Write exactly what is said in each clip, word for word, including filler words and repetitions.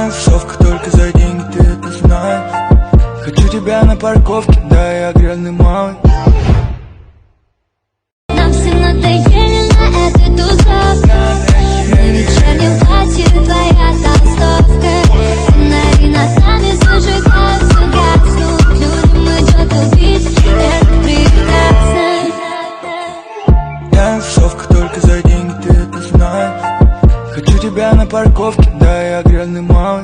Танцовка только за деньги, ты это знаешь. Хочу тебя на парковке, да, я грязный малый. Нам всем надоели на этой тусовке. На вечернем платье твоя толстовка. Фонари над нами зажигаются, гаснут. Людям идет убить, это прекрасно. Танцовка только за деньги, ты это знаешь. Хочу тебя на парковке, да, я грязный малый.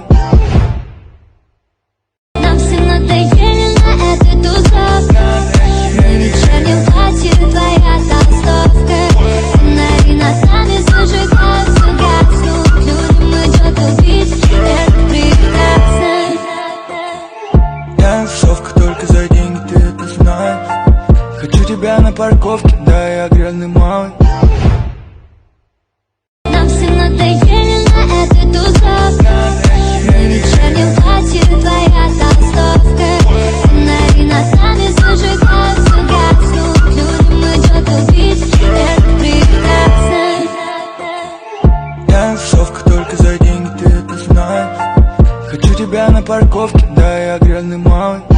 Нам всем надоели на этой тусовке. На вечернем платье твоя толстовка. Фонари над нами зажигаются, гаснут. Людям идет убить, это прекрасно. Танцовка только за деньги, ты это знаешь. Хочу тебя на парковке, да, я грязный малый. Нам всем надоели на этой тусовке. На вечернем платье твоя толстовка. Фонари над нами зажигаются, гаснут. Людям идет убить, это прекрасно. Танцовка только за деньги, ты это знаешь. Хочу тебя на парковке, да, я грязный малый.